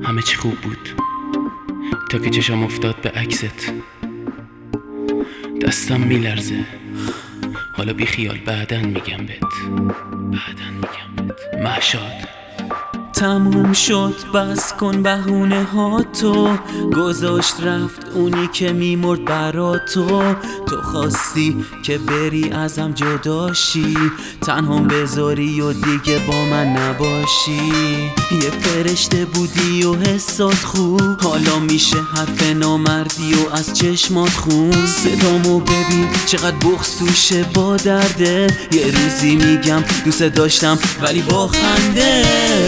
همه چی خوب بود تا که چشم افتاد به عکست. دستم میلرزه، حالا بی خیال بعدن میگم بهت. مهشاد تموم شد، بس کن بهونه ها تو. گذاشت رفت اونی که میمرد برا تو. تو خواستی که بری ازم جداشی، تنهام بذاری و دیگه با من نباشی. یه فرشته بودی و حسات خوب، حالا میشه حرف نامردی و از چشمات خون. صدامو ببین چقدر بغض توشه با درده. یه روزی میگم دوست داشتم ولی با خنده.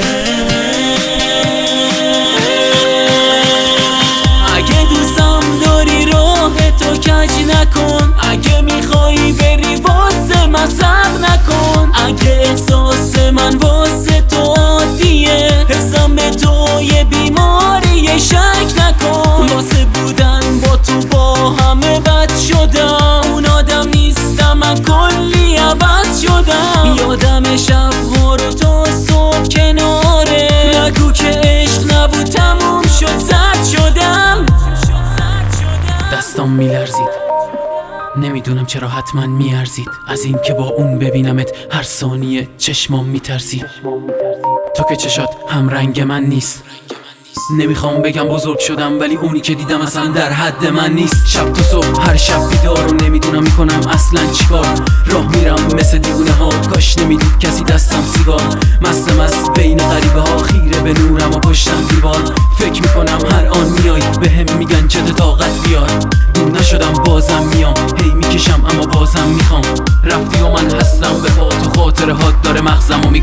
اگه دوستم داری راه تو کج نکن، اگه میخوایی بری واسه من صبر نکن. اگه احساس من واسه تو عادیه، حسم به تو یه بیماریه شک نکن. واسه بودن با تو با همه بد شدم، اون آدم نیستم من کلی عوض شدم. یادم شب‌ها رو تا صبح کناره، نگو که عشق نبود تموم شد زرد شدم. دستام میلرزید، نمیدونم چرا حتما میارزید از این که با اون ببینمت هر ثانیه چشمام میترسید. تو که چشات هم رنگ من نیست، نمیخوام بگم بزرگ شدم ولی اونی که دیدم اصلا در حد من نیست. شب تا صبح هر شب بیدار و نمیدونم میکنم اصلا چیکار. راه میرم مثل دیوونه ها، کاش نمیدید کسی دستم سیگار. مست بین غریبه ها، خیره به نورم و پشتم دیوار. فکر میکنم هر آن میای بهم میگن چه طاقت بیار. دور نشدم بازم میام، هی میکشم اما بازم میخوام. رفتی و من هستم به پا، تو خاطره هات داره مغزم و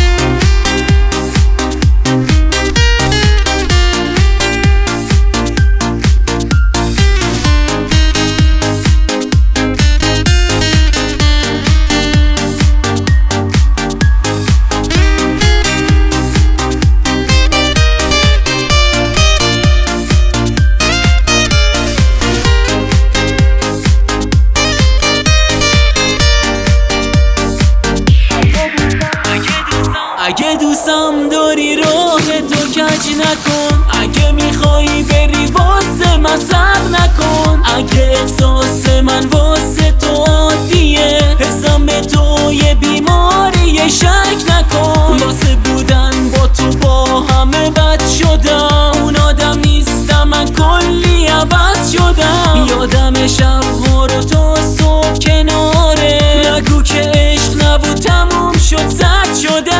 اگه دوستم داری راه تو کج نکن، اگه میخوایی بری واسه من صبر نکن. اگه احساس من واسه تو عادیه، حسم به تو یه بیماریه شک نکن. واسه بودن با تو با همه بد شدم، اون آدم نیستم من کلی عوض شدم. یادم شب‌ها رو تا صبح کناره، نگو که عشق نبود تموم شد زرد شدم.